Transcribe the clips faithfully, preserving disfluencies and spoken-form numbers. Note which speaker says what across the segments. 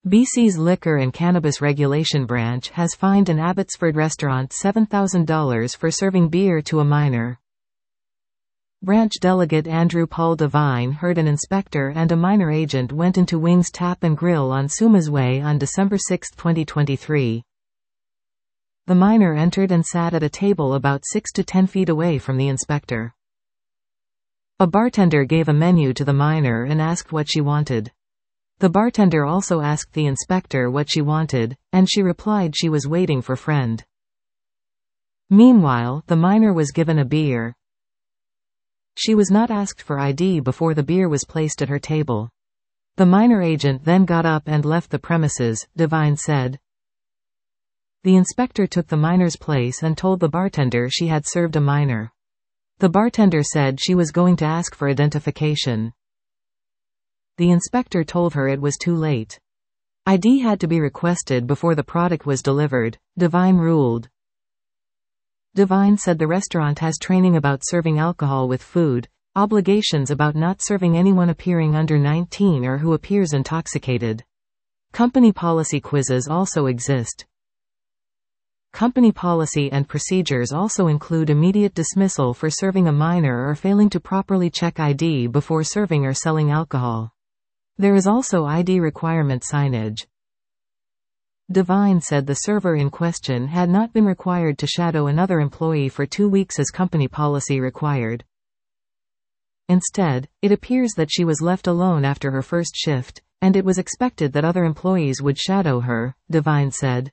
Speaker 1: B C's Liquor and Cannabis Regulation Branch has fined an Abbotsford restaurant seven thousand dollars for serving beer to a minor. Branch Delegate Andrew Paul Devine heard an inspector and a minor agent went into Wings Tap and Grill on Sumas Way on December sixth twenty twenty-three. The minor entered and sat at a table about six to ten feet away from the inspector. A bartender gave a menu to the minor and asked what she wanted. The bartender also asked the inspector what she wanted, and she replied she was waiting for friend. Meanwhile, the minor was given a beer. She was not asked for I D before the beer was placed at her table. The minor agent then got up and left the premises, Devine said. The inspector took the minor's place and told the bartender she had served a minor. The bartender said she was going to ask for identification. The inspector told her it was too late. I D had to be requested before the product was delivered, Devine ruled. Devine said the restaurant has training about serving alcohol with food, obligations about not serving anyone appearing under nineteen or who appears intoxicated. Company policy quizzes also exist. Company policy and procedures also include immediate dismissal for serving a minor or failing to properly check I D before serving or selling alcohol. There is also I D requirement signage. Devine said the server in question had not been required to shadow another employee for two weeks as company policy required. Instead, it appears that she was left alone after her first shift, and it was expected that other employees would shadow her, Devine said.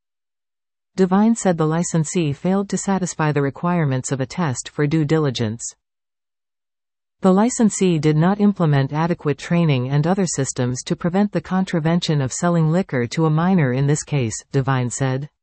Speaker 1: Devine said the licensee failed to satisfy the requirements of a test for due diligence. The licensee did not implement adequate training and other systems to prevent the contravention of selling liquor to a minor in this case, Devine said.